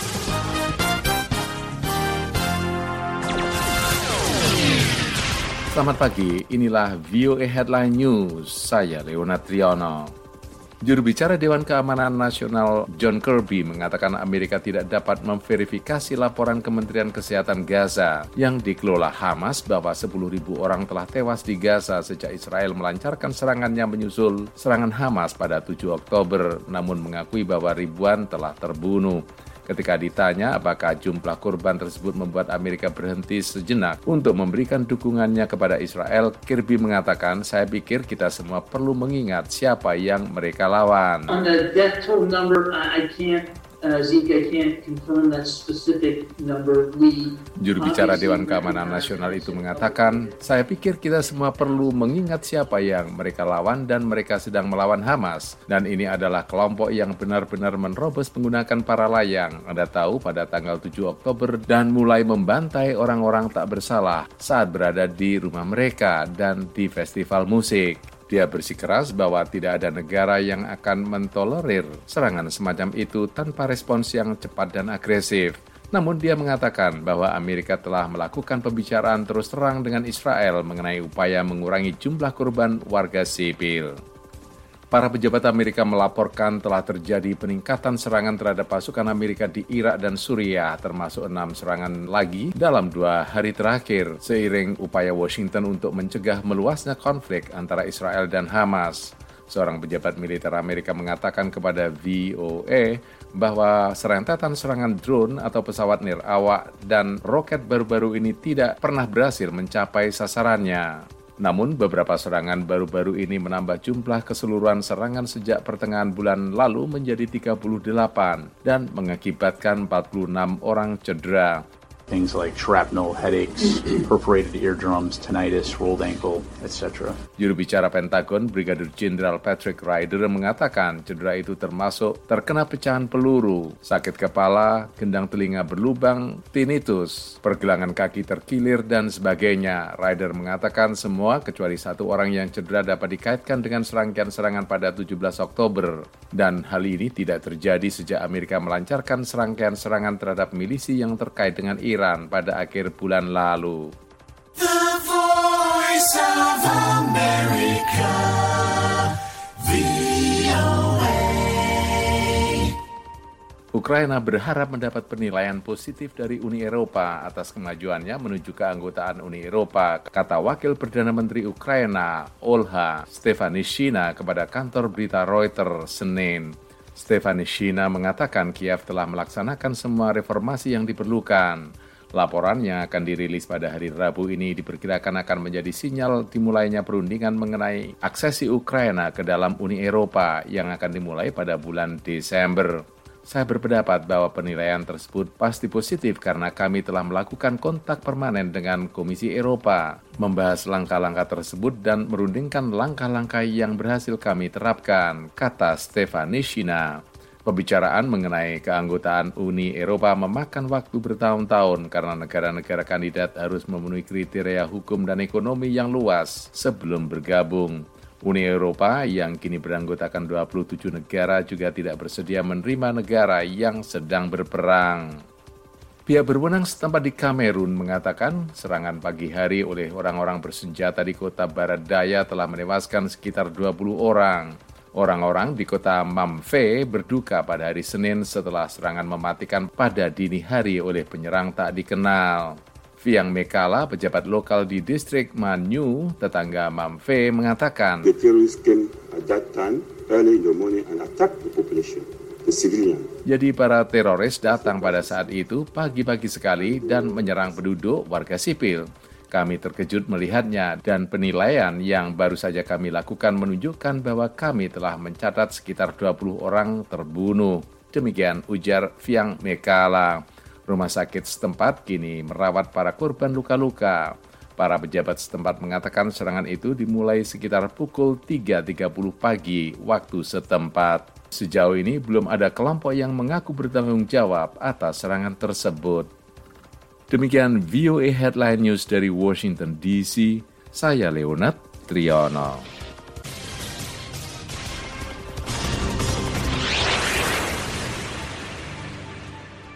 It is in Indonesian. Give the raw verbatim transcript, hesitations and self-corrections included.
Selamat pagi, inilah V O A Headline News, saya Leonard Triono. Juru bicara Dewan Keamanan Nasional John Kirby mengatakan Amerika tidak dapat memverifikasi laporan Kementerian Kesehatan Gaza yang dikelola Hamas bahwa sepuluh ribu orang telah tewas di Gaza sejak Israel melancarkan serangannya menyusul serangan Hamas pada tujuh Oktober, namun mengakui bahwa ribuan telah terbunuh. Ketika ditanya apakah jumlah korban tersebut membuat Amerika berhenti sejenak untuk memberikan dukungannya kepada Israel, Kirby mengatakan, saya pikir kita semua perlu mengingat siapa yang mereka lawan. On the death toll number, I can't, uh, Zeke, I can't confirm that specific number. We Juru bicara Dewan Keamanan Nasional itu mengatakan, saya pikir kita semua perlu mengingat siapa yang mereka lawan dan mereka sedang melawan Hamas. Dan ini adalah kelompok yang benar-benar menerobos menggunakan para layang. Anda tahu pada tanggal tujuh Oktober dan mulai membantai orang-orang tak bersalah saat berada di rumah mereka dan di festival musik. Dia bersikeras bahwa tidak ada negara yang akan mentolerir serangan semacam itu tanpa respons yang cepat dan agresif. Namun dia mengatakan bahwa Amerika telah melakukan pembicaraan terus terang dengan Israel mengenai upaya mengurangi jumlah korban warga sipil. Para pejabat Amerika melaporkan telah terjadi peningkatan serangan terhadap pasukan Amerika di Irak dan Suriah, termasuk enam serangan lagi dalam dua hari terakhir, seiring upaya Washington untuk mencegah meluasnya konflik antara Israel dan Hamas. Seorang pejabat militer Amerika mengatakan kepada V O A bahwa serentetan serangan drone atau pesawat nirawak dan roket baru-baru ini tidak pernah berhasil mencapai sasarannya. Namun beberapa serangan baru-baru ini menambah jumlah keseluruhan serangan sejak pertengahan bulan lalu menjadi tiga puluh delapan dan mengakibatkan empat puluh enam orang cedera. Things like shrapnel, headaches, perforated eardrums, tinnitus, rolled ankle, et cetera. Juru bicara Pentagon, Brigadir Jenderal Patrick Ryder mengatakan cedera itu termasuk terkena pecahan peluru, sakit kepala, gendang telinga berlubang, tinnitus, pergelangan kaki terkilir, dan sebagainya. Ryder mengatakan semua kecuali satu orang yang cedera dapat dikaitkan dengan serangkaian serangan pada tujuh belas Oktober. Dan hal ini tidak terjadi sejak Amerika melancarkan serangkaian serangan terhadap milisi yang terkait dengan Iran pada akhir bulan lalu. The Voice of America, V O A. Ukraina berharap mendapat penilaian positif dari Uni Eropa atas kemajuannya menuju keanggotaan Uni Eropa, kata Wakil Perdana Menteri Ukraina, Olha Stefanishyna kepada kantor berita Reuters Senin. Stefanishyna mengatakan Kiev telah melaksanakan semua reformasi yang diperlukan. Laporan yang akan dirilis pada hari Rabu ini diperkirakan akan menjadi sinyal dimulainya perundingan mengenai aksesi Ukraina ke dalam Uni Eropa yang akan dimulai pada bulan Desember. Saya berpendapat bahwa penilaian tersebut pasti positif karena kami telah melakukan kontak permanen dengan Komisi Eropa, membahas langkah-langkah tersebut dan merundingkan langkah-langkah yang berhasil kami terapkan, kata Stefanishyna. Pembicaraan mengenai keanggotaan Uni Eropa memakan waktu bertahun-tahun karena negara-negara kandidat harus memenuhi kriteria hukum dan ekonomi yang luas sebelum bergabung. Uni Eropa yang kini beranggotakan dua puluh tujuh negara juga tidak bersedia menerima negara yang sedang berperang. Pihak berwenang setempat di Kamerun mengatakan serangan pagi hari oleh orang-orang bersenjata di kota barat daya telah menewaskan sekitar dua puluh orang. Orang-orang di kota Mamfe berduka pada hari Senin setelah serangan mematikan pada dini hari oleh penyerang tak dikenal. Fiang Mekala, pejabat lokal di distrik Manyu, tetangga Mamfe, mengatakan, The terrorists came at that time, early in the morning, and attacked the population, the civilian. Jadi para teroris datang pada saat itu pagi-pagi sekali dan menyerang penduduk warga sipil. Kami terkejut melihatnya dan penilaian yang baru saja kami lakukan menunjukkan bahwa kami telah mencatat sekitar dua puluh orang terbunuh. Demikian ujar Fiang Mekala. Rumah sakit setempat kini merawat para korban luka-luka. Para pejabat setempat mengatakan serangan itu dimulai sekitar pukul tiga tiga puluh pagi waktu setempat. Sejauh ini belum ada kelompok yang mengaku bertanggung jawab atas serangan tersebut. Demikian V O A Headline News dari Washington D C, saya Leonard Triono.